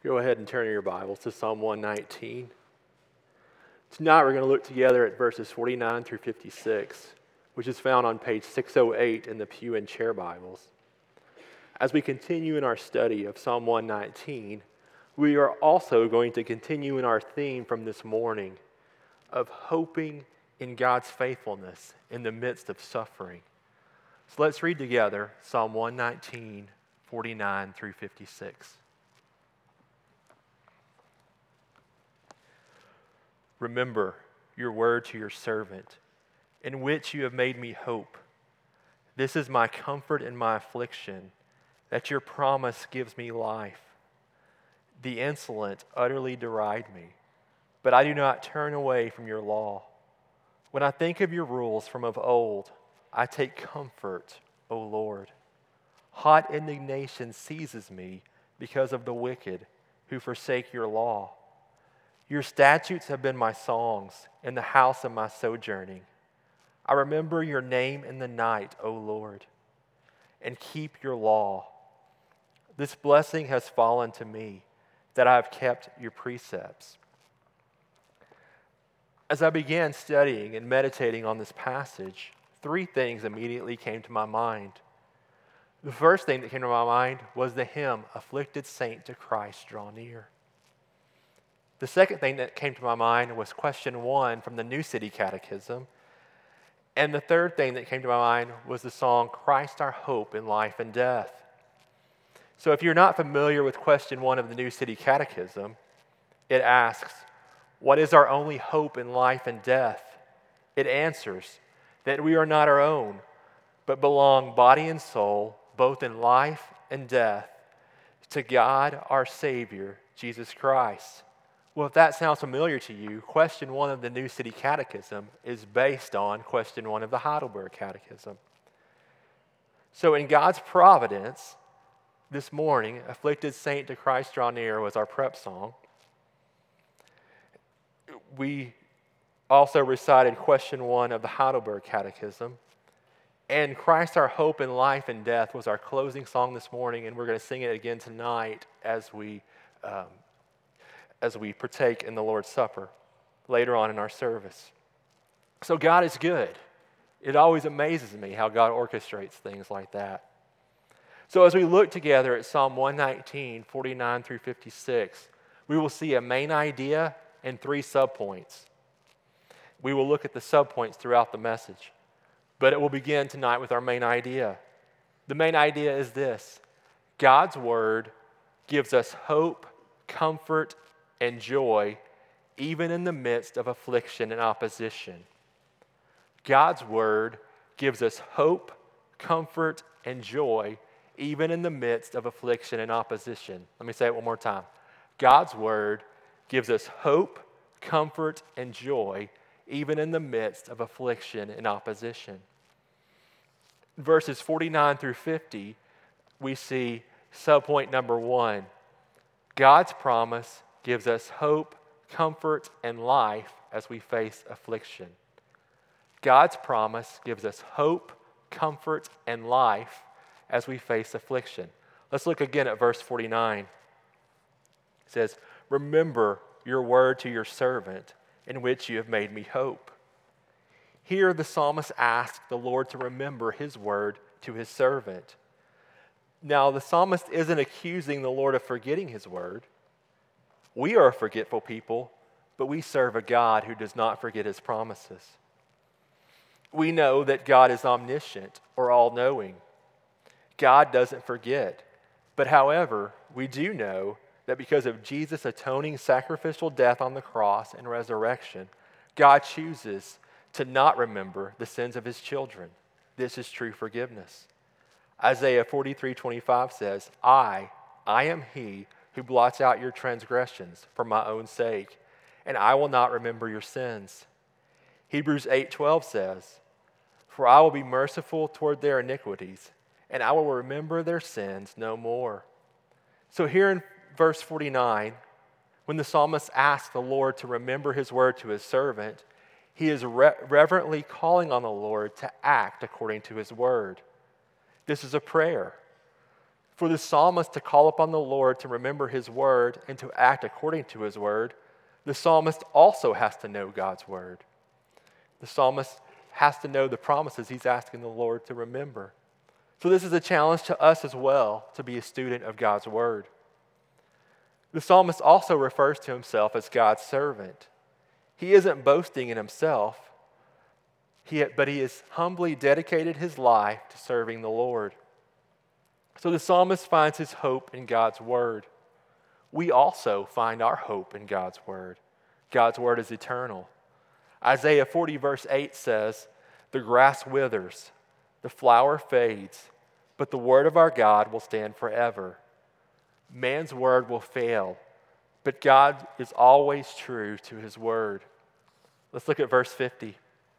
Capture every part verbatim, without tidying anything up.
Go ahead and turn your Bibles to Psalm one nineteen. Tonight we're going to look together at verses forty-nine through fifty-six, which is found on page six oh eight in the Pew and Chair Bibles. As we continue in our study of Psalm one nineteen, we are also going to continue in our theme from this morning of hoping in God's faithfulness in the midst of suffering. So let's read together Psalm one nineteen, forty-nine through fifty-six. Remember your word to your servant, in which you have made me hope. This is my comfort in my affliction, that your promise gives me life. The insolent utterly deride me, but I do not turn away from your law. When I think of your rules from of old, I take comfort, O Lord. Hot indignation seizes me because of the wicked who forsake your law. Your statutes have been my songs in the house of my sojourning. I remember your name in the night, O Lord, and keep your law. This blessing has fallen to me, that I have kept your precepts. As I began studying and meditating on this passage, three things immediately came to my mind. The first thing that came to my mind was the hymn, "Afflicted Saint to Christ Draw Near." The second thing that came to my mind was question one from the New City Catechism. And the third thing that came to my mind was the song, "Christ Our Hope in Life and Death." So if you're not familiar with question one of the New City Catechism, it asks, what is our only hope in life and death? It answers that we are not our own, but belong body and soul, both in life and death, to God our Savior, Jesus Christ. Well, if that sounds familiar to you, question one of the New City Catechism is based on question one of the Heidelberg Catechism. So in God's providence, this morning, "Afflicted Saint to Christ Draw Near" was our prep song. We also recited question one of the Heidelberg Catechism. And "Christ Our Hope in Life and Death" was our closing song this morning, and we're going to sing it again tonight as we um, as we partake in the Lord's Supper later on in our service. So God is good. It always amazes me how God orchestrates things like that. So as we look together at Psalm one nineteen, forty-nine through fifty-six, we will see a main idea and three subpoints. We will look at the subpoints throughout the message, but it will begin tonight with our main idea. The main idea is this: God's Word gives us hope, comfort, and joy, even in the midst of affliction and opposition. God's Word gives us hope, comfort, and joy, even in the midst of affliction and opposition. Let me say it one more time. God's Word gives us hope, comfort, and joy, even in the midst of affliction and opposition. Verses forty-nine through fifty, we see subpoint number one. God's promise gives us hope, comfort, and life as we face affliction. God's promise gives us hope, comfort, and life as we face affliction. Let's look again at verse forty-nine. It says, "Remember your word to your servant, in which you have made me hope." Here the psalmist asks the Lord to remember his word to his servant. Now, the psalmist isn't accusing the Lord of forgetting his word. We are a forgetful people, but we serve a God who does not forget his promises. We know that God is omniscient or all-knowing. God doesn't forget. But however, we do know that because of Jesus' atoning sacrificial death on the cross and resurrection, God chooses to not remember the sins of his children. This is true forgiveness. Isaiah forty-three twenty-five says, I, I am he who blots out your transgressions for my own sake, and I will not remember your sins. Hebrews eight twelve says, for I will be merciful toward their iniquities, and I will remember their sins no more. So here in verse forty-nine, when the psalmist asks the Lord to remember his word to his servant, he is re- reverently calling on the Lord to act according to his word. This is a prayer. For the psalmist to call upon the Lord to remember his word and to act according to his word, the psalmist also has to know God's word. The psalmist has to know the promises he's asking the Lord to remember. So this is a challenge to us as well, to be a student of God's word. The psalmist also refers to himself as God's servant. He isn't boasting in himself, he, but he has humbly dedicated his life to serving the Lord. So the psalmist finds his hope in God's word. We also find our hope in God's word. God's word is eternal. Isaiah forty verse eight says, "The grass withers, the flower fades, but the word of our God will stand forever." Man's word will fail, but God is always true to his word. Let's look at verse fifty.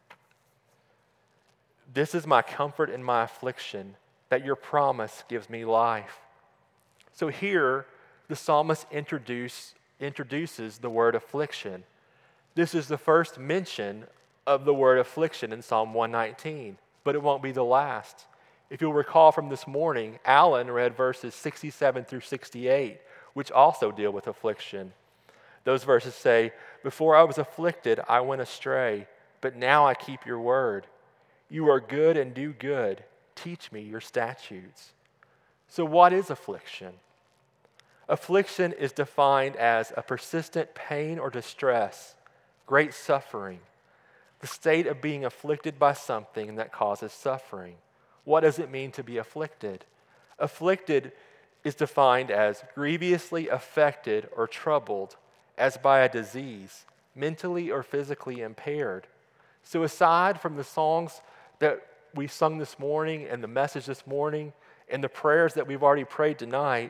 "This is my comfort in my affliction, that your promise gives me life." So here, the psalmist introduce, introduces the word affliction. This is the first mention of the word affliction in Psalm one nineteen, but it won't be the last. If you'll recall from this morning, Alan read verses sixty-seven through sixty-eight, which also deal with affliction. Those verses say, "Before I was afflicted, I went astray, but now I keep your word. You are good and do good. Teach me your statutes." So what is affliction? Affliction is defined as a persistent pain or distress, great suffering, the state of being afflicted by something that causes suffering. What does it mean to be afflicted? Afflicted is defined as grievously affected or troubled, as by a disease, mentally or physically impaired. So aside from the songs that we sung this morning and the message this morning and the prayers that we've already prayed tonight,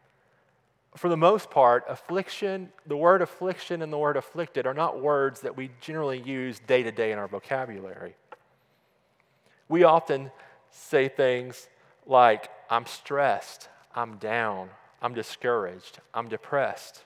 for the most part, affliction, the word affliction and the word afflicted are not words that we generally use day to day in our vocabulary. We often say things like, "I'm stressed, I'm down, I'm discouraged, I'm depressed."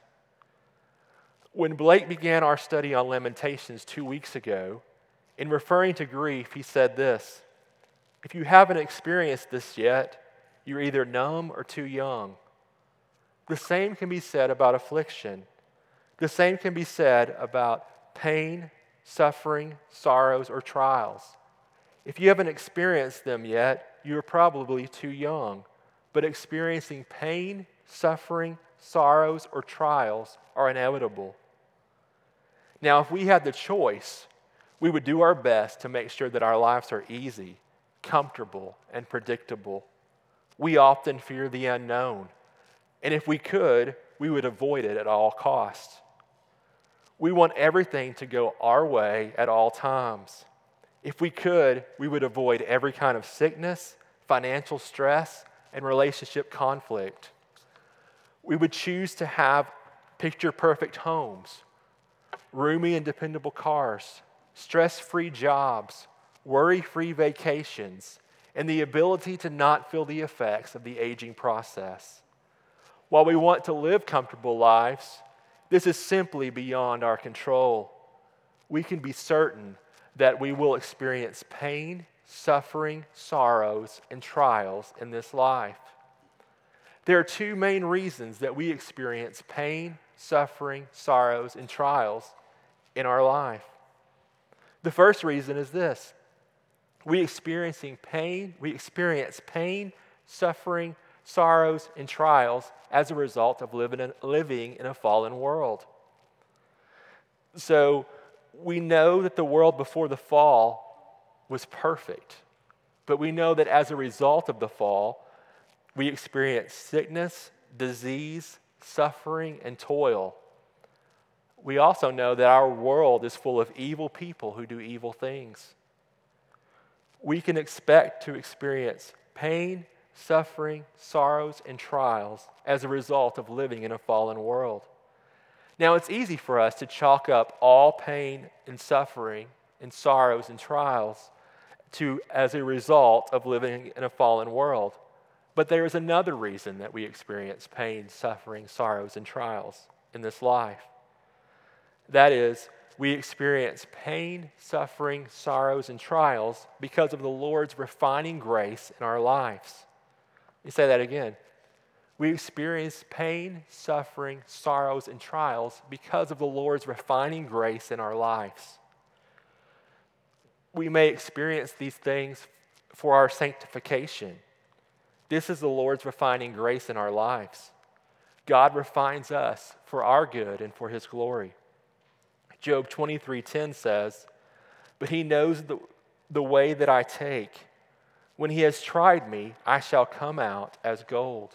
When Blake began our study on Lamentations two weeks ago, in referring to grief, he said this, "If you haven't experienced this yet, you're either numb or too young." The same can be said about affliction. The same can be said about pain, suffering, sorrows, or trials. If you haven't experienced them yet, you're probably too young. But experiencing pain, suffering, sorrows, or trials are inevitable. Now, if we had the choice, we would do our best to make sure that our lives are easy, comfortable, and predictable. We often fear the unknown, and if we could, we would avoid it at all costs. We want everything to go our way at all times. If we could, we would avoid every kind of sickness, financial stress, and relationship conflict. We would choose to have picture-perfect homes, roomy and dependable cars, stress-free jobs, worry-free vacations, and the ability to not feel the effects of the aging process. While we want to live comfortable lives, this is simply beyond our control. We can be certain that we will experience pain, suffering, sorrows, and trials in this life. There are two main reasons that we experience pain, suffering, sorrows, and trials in our life. The first reason is this. We experiencing pain, we experience pain, suffering, sorrows, and trials as a result of living in, living in a fallen world. So we know that the world before the fall was perfect, but we know that as a result of the fall, we experience sickness, disease, suffering, and toil. We also know that our world is full of evil people who do evil things. We can expect to experience pain, suffering, sorrows, and trials as a result of living in a fallen world. Now, it's easy for us to chalk up all pain and suffering and sorrows and trials to as a result of living in a fallen world. But there is another reason that we experience pain, suffering, sorrows, and trials in this life. That is, we experience pain, suffering, sorrows, and trials because of the Lord's refining grace in our lives. Let me say that again. We experience pain, suffering, sorrows, and trials because of the Lord's refining grace in our lives. We may experience these things for our sanctification. This is the Lord's refining grace in our lives. God refines us for our good and for his glory. Job twenty-three ten says, "But he knows the, the way that I take. When he has tried me, I shall come out as gold."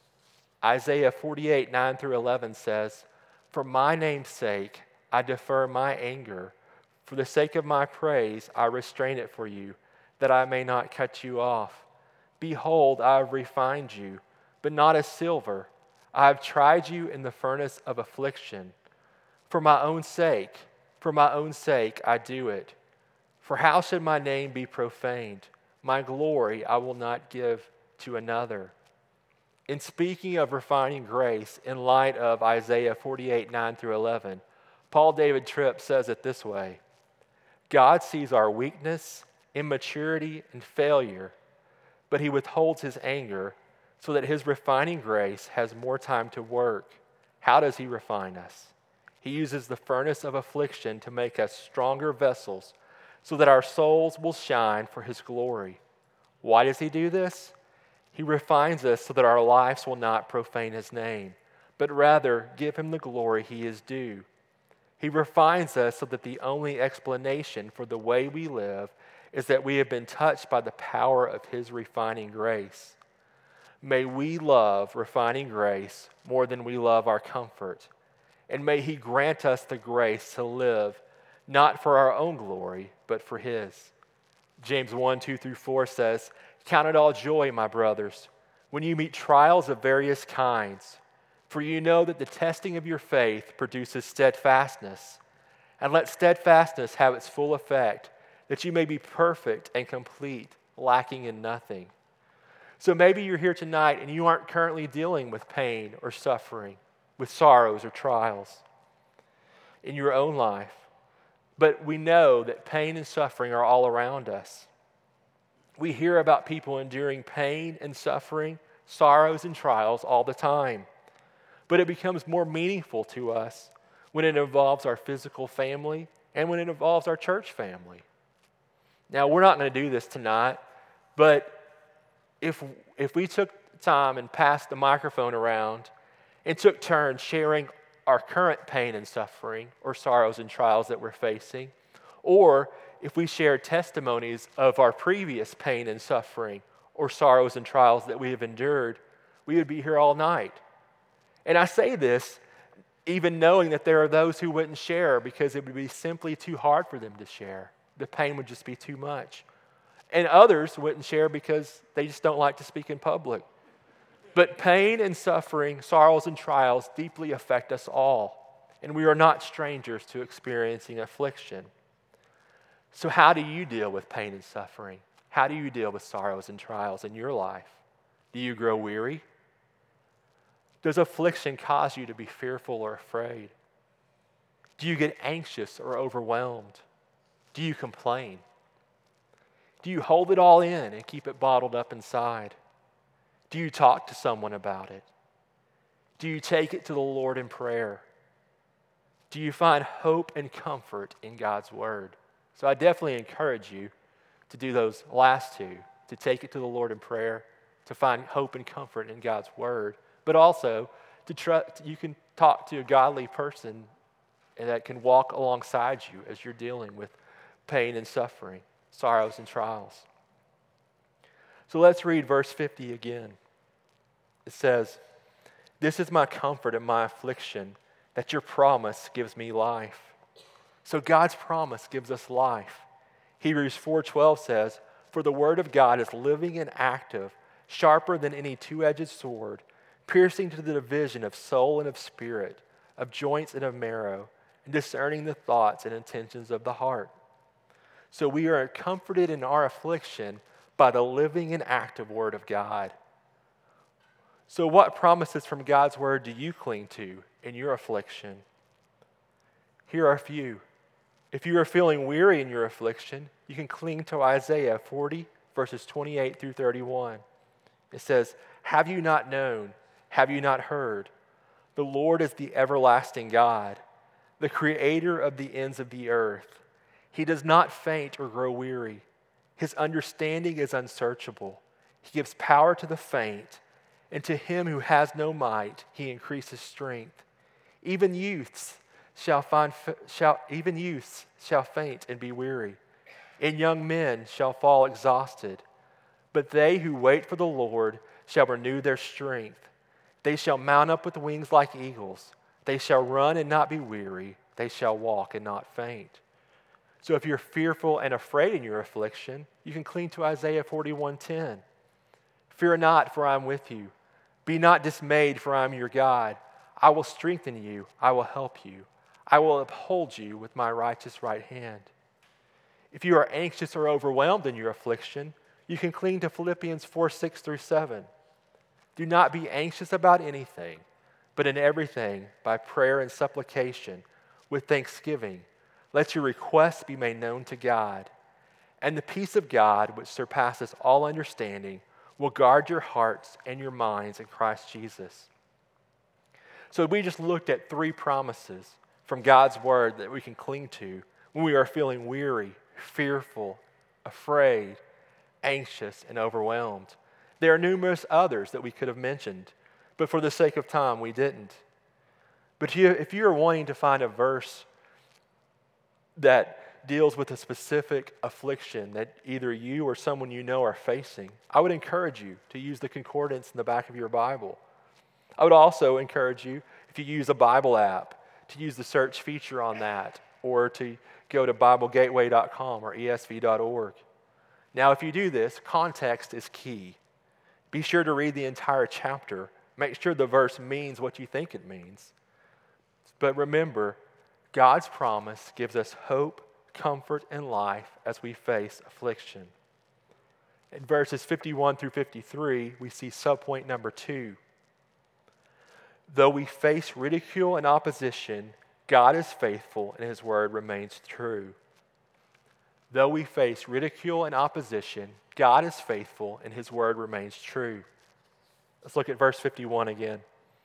Isaiah forty-eight nine through eleven says, "For my name's sake, I defer my anger. For the sake of my praise, I restrain it for you, that I may not cut you off. Behold, I have refined you, but not as silver. I have tried you in the furnace of affliction. For my own sake, for my own sake, I do it. For how should my name be profaned? My glory I will not give to another." In speaking of refining grace in light of Isaiah forty-eight nine through eleven, Paul David Tripp says it this way: "God sees our weakness, immaturity, and failure, but he withholds his anger so that his refining grace has more time to work. How does he refine us? He uses the furnace of affliction to make us stronger vessels so that our souls will shine for his glory. Why does he do this? He refines us so that our lives will not profane his name, but rather give him the glory he is due. He refines us so that the only explanation for the way we live is that we have been touched by the power of his refining grace. May we love refining grace more than we love our comfort, and may he grant us the grace to live not for our own glory, but for his." James one two through four says, "Count it all joy, my brothers, when you meet trials of various kinds, for you know that the testing of your faith produces steadfastness. And let steadfastness have its full effect, that you may be perfect and complete, lacking in nothing." So maybe you're here tonight and you aren't currently dealing with pain or suffering, with sorrows or trials in your own life. But we know that pain and suffering are all around us. We hear about people enduring pain and suffering, sorrows and trials all the time. But it becomes more meaningful to us when it involves our physical family and when it involves our church family. Now, we're not going to do this tonight, but if, if we took time and passed the microphone around and took turns sharing our current pain and suffering or sorrows and trials that we're facing, or if we shared testimonies of our previous pain and suffering or sorrows and trials that we have endured, we would be here all night. And I say this even knowing that there are those who wouldn't share because it would be simply too hard for them to share. The pain would just be too much. And others wouldn't share because they just don't like to speak in public. But pain and suffering, sorrows and trials deeply affect us all, and we are not strangers to experiencing affliction. So how do you deal with pain and suffering? How do you deal with sorrows and trials in your life? Do you grow weary? Does affliction cause you to be fearful or afraid? Do you get anxious or overwhelmed? Do you complain? Do you hold it all in and keep it bottled up inside? Do you talk to someone about it? Do you take it to the Lord in prayer? Do you find hope and comfort in God's word? So I definitely encourage you to do those last two, to take it to the Lord in prayer, to find hope and comfort in God's word, but also to trust, you can talk to a godly person that can walk alongside you as you're dealing with pain and suffering, sorrows and trials. So let's read verse fifty again. It says, "This is my comfort in my affliction, that your promise gives me life." So God's promise gives us life. Hebrews four twelve says, "For the word of God is living and active, sharper than any two-edged sword, piercing to the division of soul and of spirit, of joints and of marrow, and discerning the thoughts and intentions of the heart." So we are comforted in our affliction by the living and active word of God. So what promises from God's word do you cling to in your affliction? Here are a few. If you are feeling weary in your affliction, you can cling to Isaiah forty, verses twenty-eight through thirty-one. It says, "Have you not known? Have you not heard? The Lord is the everlasting God, the creator of the ends of the earth. He does not faint or grow weary. His understanding is unsearchable. He gives power to the faint, and to him who has no might, he increases strength. Even youths shall find shall even youths shall faint and be weary, and young men shall fall exhausted. But they who wait for the Lord shall renew their strength. They shall mount up with wings like eagles. They shall run and not be weary. They shall walk and not faint. So if you're fearful and afraid in your affliction, you can cling to Isaiah forty-one ten. Fear not, for I am with you. Be not dismayed, for I am your God. I will strengthen you. I will help you. I will uphold you with my righteous right hand. If you are anxious or overwhelmed in your affliction, you can cling to Philippians four six through seven. Do not be anxious about anything, but in everything, by prayer and supplication, with thanksgiving, let your requests be made known to God. And the peace of God, which surpasses all understanding, will guard your hearts and your minds in Christ Jesus. So we just looked at three promises from God's word that we can cling to when we are feeling weary, fearful, afraid, anxious, and overwhelmed. There are numerous others that we could have mentioned, but for the sake of time, we didn't. But if you are wanting to find a verse that deals with a specific affliction that either you or someone you know are facing, I would encourage you to use the concordance in the back of your Bible. I would also encourage you, if you use a Bible app, to use the search feature on that, or to go to Bible Gateway dot com or E S V dot org. Now, if you do this, context is key. Be sure to read the entire chapter. Make sure the verse means what you think it means. But remember, God's promise gives us hope, comfort, and life as we face affliction. In verses fifty-one through fifty-three, we see subpoint number two. Though we face ridicule and opposition, God is faithful and his word remains true. Though we face ridicule and opposition, God is faithful and his word remains true. Let's look at verse fifty-one again.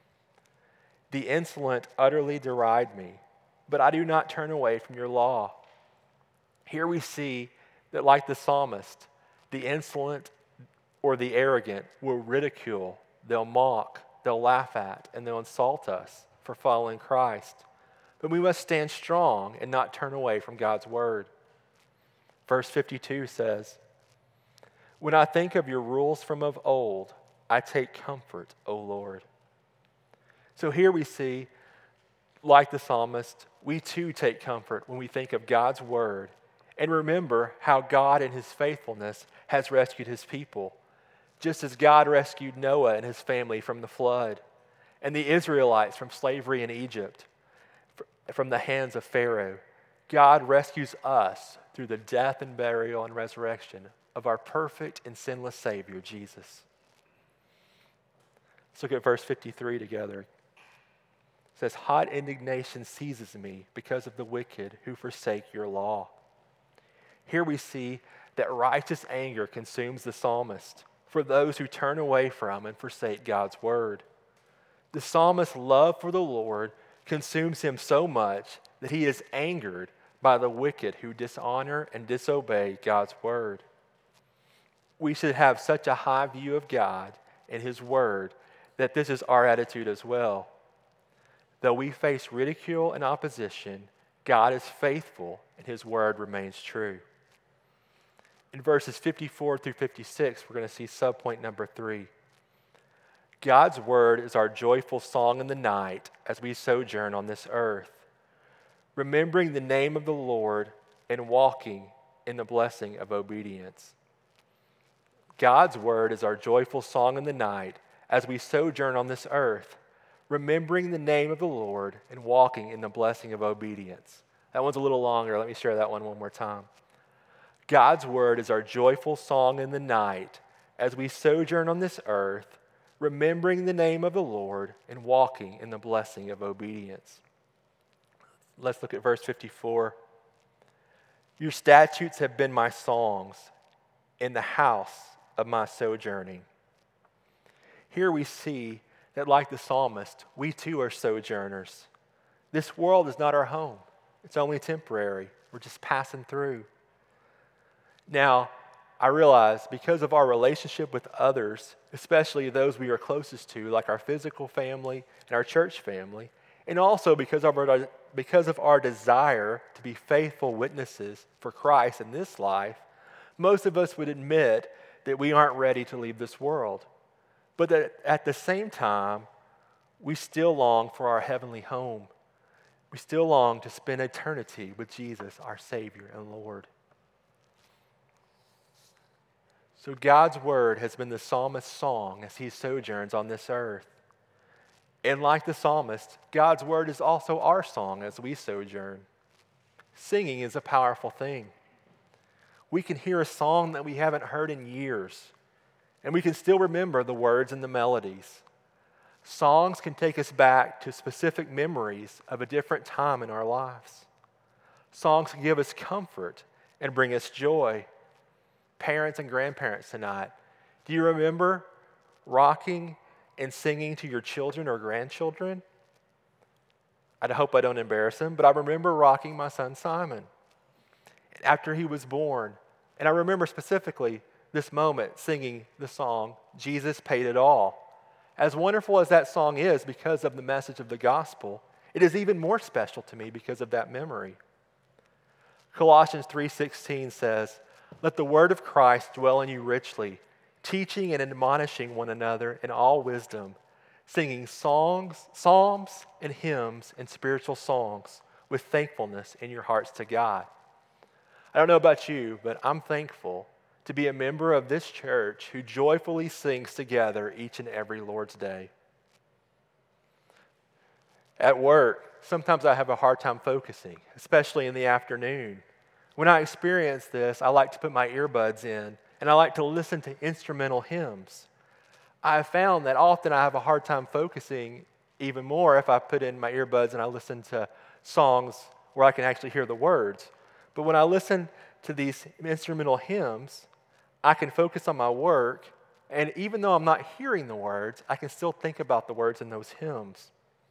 The insolent utterly deride me, but I do not turn away from your law. Here we see that, like the psalmist, the insolent or the arrogant will ridicule, they'll mock, they'll laugh at, and they'll insult us for following Christ. But we must stand strong and not turn away from God's word. Verse fifty-two says, when I think of your rules from of old, I take comfort, O Lord. So here we see, like the psalmist, we too take comfort when we think of God's word and remember how God in his faithfulness has rescued his people, just as God rescued Noah and his family from the flood and the Israelites from slavery in Egypt, from the hands of Pharaoh. God rescues us through the death and burial and resurrection of our perfect and sinless Savior, Jesus. Let's look at verse fifty-three together. It says, hot indignation seizes me because of the wicked who forsake your law. Here we see that righteous anger consumes the psalmist for those who turn away from and forsake God's word. The psalmist's love for the Lord consumes him so much that he is angered by the wicked who dishonor and disobey God's word. We should have such a high view of God and his word that this is our attitude as well. Though we face ridicule and opposition, God is faithful and his word remains true. In verses fifty-four through fifty-six, we're going to see subpoint number three. God's word is our joyful song in the night as we sojourn on this earth, remembering the name of the Lord and walking in the blessing of obedience. God's word is our joyful song in the night as we sojourn on this earth, remembering the name of the Lord and walking in the blessing of obedience. That one's a little longer. Let me share that one one more time. God's word is our joyful song in the night as we sojourn on this earth, remembering the name of the Lord and walking in the blessing of obedience. Let's look at verse fifty-four. Your statutes have been my songs in the house of my sojourning. Here we see that, like the psalmist, we too are sojourners. This world is not our home. It's only temporary. We're just passing through. Now, I realize because of our relationship with others, especially those we are closest to, like our physical family and our church family, and also because of our, because of our desire to be faithful witnesses for Christ in this life, most of us would admit that we aren't ready to leave this world. But that at the same time, we still long for our heavenly home. We still long to spend eternity with Jesus, our Savior and Lord. So God's word has been the psalmist's song as he sojourns on this earth. And like the psalmist, God's word is also our song as we sojourn. Singing is a powerful thing. We can hear a song that we haven't heard in years, and we can still remember the words and the melodies. Songs can take us back to specific memories of a different time in our lives. Songs can give us comfort and bring us joy. Parents and grandparents tonight, do you remember rocking and singing to your children or grandchildren? I hope I don't embarrass them, but I remember rocking my son Simon after he was born. And I remember specifically this moment singing the song, Jesus Paid It All. As wonderful as that song is because of the message of the gospel, it is even more special to me because of that memory. Colossians three sixteen says, "Let the word of Christ dwell in you richly, teaching and admonishing one another in all wisdom, singing songs, psalms and hymns and spiritual songs with thankfulness in your hearts to God." I don't know about you, but I'm thankful to be a member of this church who joyfully sings together each and every Lord's Day. At work, sometimes I have a hard time focusing, especially in the afternoon. When I experience this, I like to put my earbuds in, and I like to listen to instrumental hymns. I have found that often I have a hard time focusing even more if I put in my earbuds and I listen to songs where I can actually hear the words. But when I listen to these instrumental hymns, I can focus on my work, and even though I'm not hearing the words, I can still think about the words in those hymns.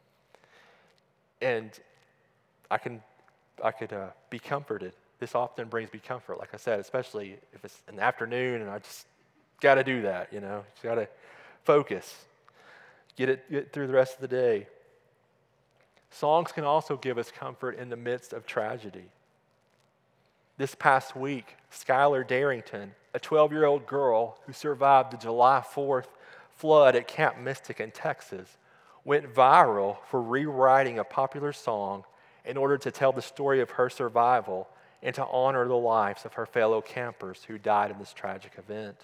And I can, I could uh, be comforted. This often brings me comfort, like I said, especially if it's an afternoon and I just got to do that, you know. Just got to focus, get it get through the rest of the day. Songs can also give us comfort in the midst of tragedy. This past week, Skylar Darrington, a twelve-year-old girl who survived the July fourth flood at Camp Mystic in Texas, went viral for rewriting a popular song in order to tell the story of her survival and to honor the lives of her fellow campers who died in this tragic event.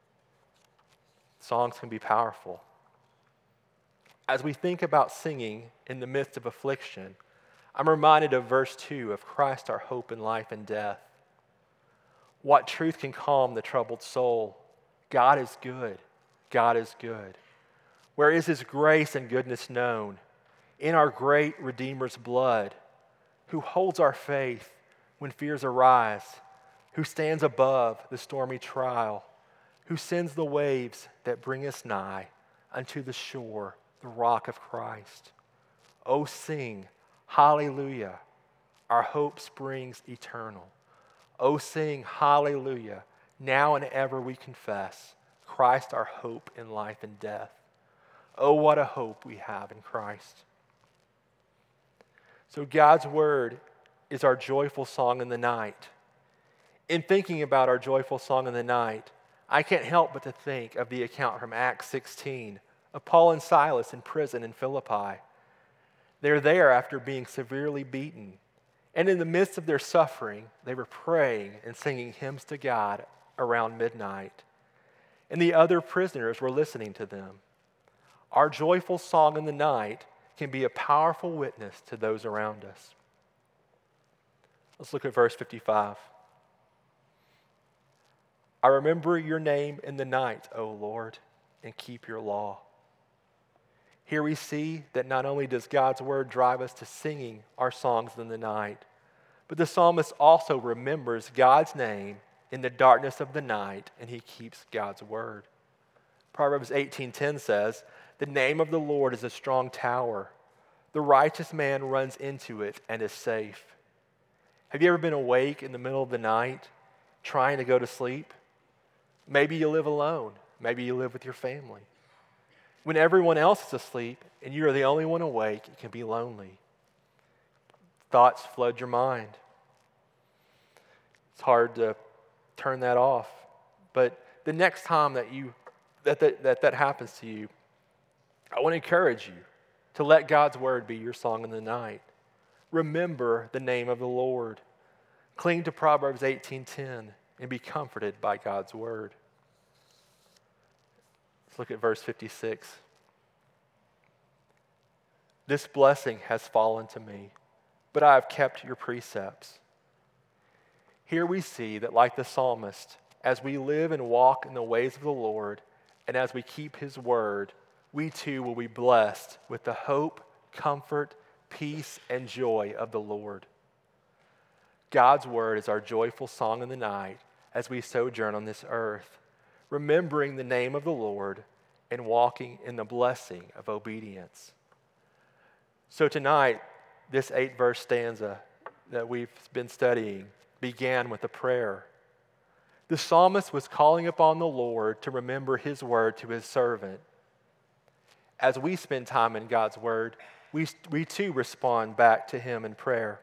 Songs can be powerful. As we think about singing in the midst of affliction, I'm reminded of verse two of Christ, our hope in life and death. What truth can calm the troubled soul? God is good. God is good. Where is his grace and goodness known? In our great Redeemer's blood, who holds our faith when fears arise, who stands above the stormy trial, who sends the waves that bring us nigh unto the shore, the rock of Christ. Oh, sing, hallelujah, our hope springs eternal. Oh, sing, hallelujah, now and ever we confess, Christ our hope in life and death. Oh, what a hope we have in Christ. So God's word is our joyful song in the night. In thinking about our joyful song in the night, I can't help but to think of the account from Acts sixteen of Paul and Silas in prison in Philippi. They're there after being severely beaten. And in the midst of their suffering, they were praying and singing hymns to God around midnight. And the other prisoners were listening to them. Our joyful song in the night can be a powerful witness to those around us. Let's look at verse fifty-five. I remember your name in the night, O Lord, and keep your law. Here we see that not only does God's word drive us to singing our songs in the night, but the psalmist also remembers God's name in the darkness of the night, and he keeps God's word. Proverbs eighteen ten says, The name of the Lord is a strong tower. The righteous man runs into it and is safe. Have you ever been awake in the middle of the night trying to go to sleep? Maybe you live alone. Maybe you live with your family. When everyone else is asleep and you are the only one awake, it can be lonely. Thoughts flood your mind. It's hard to turn that off. But the next time that you that that, that, that happens to you, I want to encourage you to let God's word be your song in the night. Remember the name of the Lord. Cling to Proverbs eighteen ten and be comforted by God's word. Let's look at verse fifty-six. This blessing has fallen to me, but I have kept your precepts. Here we see that, like the psalmist, as we live and walk in the ways of the Lord, and as we keep his word, we too will be blessed with the hope, comfort, peace, and joy of the Lord. God's word is our joyful song in the night as we sojourn on this earth, remembering the name of the Lord and walking in the blessing of obedience. So tonight, this eight-verse stanza that we've been studying began with a prayer. The psalmist was calling upon the Lord to remember his word to his servant. As we spend time in God's word, we, we too respond back to him in prayer.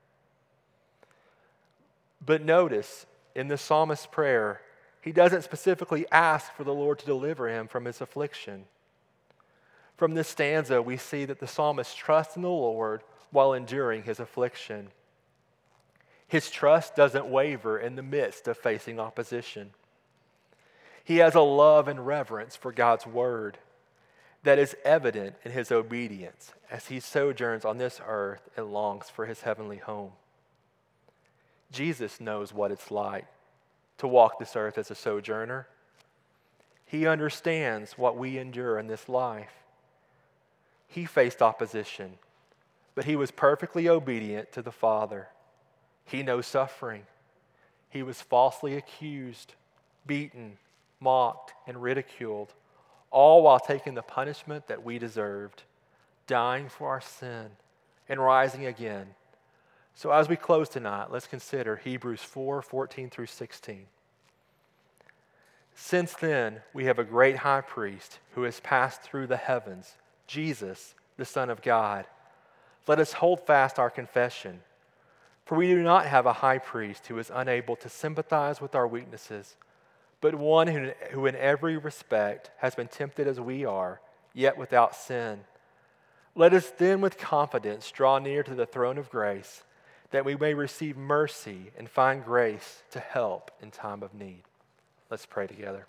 But notice, in the psalmist's prayer, he doesn't specifically ask for the Lord to deliver him from his affliction. From this stanza, we see that the psalmist trusts in the Lord while enduring his affliction. His trust doesn't waver in the midst of facing opposition. He has a love and reverence for God's word that is evident in his obedience as he sojourns on this earth and longs for his heavenly home. Jesus knows what it's like to walk this earth as a sojourner. He understands what we endure in this life. He faced opposition, but he was perfectly obedient to the Father. He knows suffering. He was falsely accused, beaten, mocked, and ridiculed, all while taking the punishment that we deserved, dying for our sin, and rising again. So as we close tonight, let's consider Hebrews four, fourteen through sixteen. Since then, we have a great high priest who has passed through the heavens, Jesus, the Son of God. Let us hold fast our confession. For we do not have a high priest who is unable to sympathize with our weaknesses, but one who, who in every respect has been tempted as we are, yet without sin. Let us then with confidence draw near to the throne of grace, that we may receive mercy and find grace to help in time of need. Let's pray together.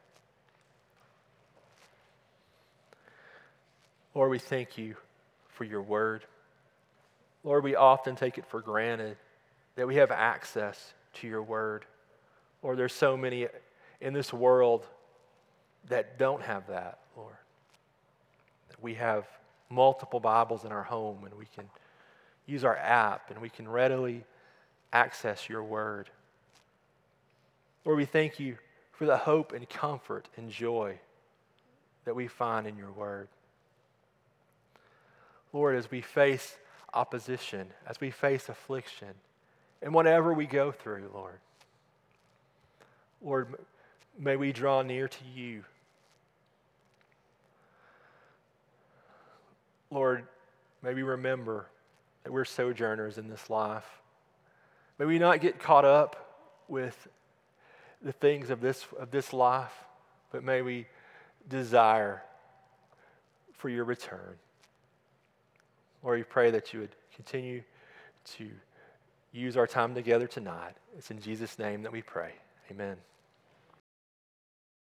Lord, we thank you for your word. Lord, we often take it for granted that we have access to your word. Lord, there's so many in this world that don't have that, Lord. We have multiple Bibles in our home, and we can use our app, and we can readily access your word. Lord, we thank you for the hope and comfort and joy that we find in your word. Lord, as we face opposition, as we face affliction, and whatever we go through, Lord, Lord, may we draw near to you. Lord, may we remember that we're sojourners in this life. May we not get caught up with the things of this, of this life, but may we desire for your return. Lord, we pray that you would continue to use our time together tonight. It's in Jesus' name that we pray. Amen.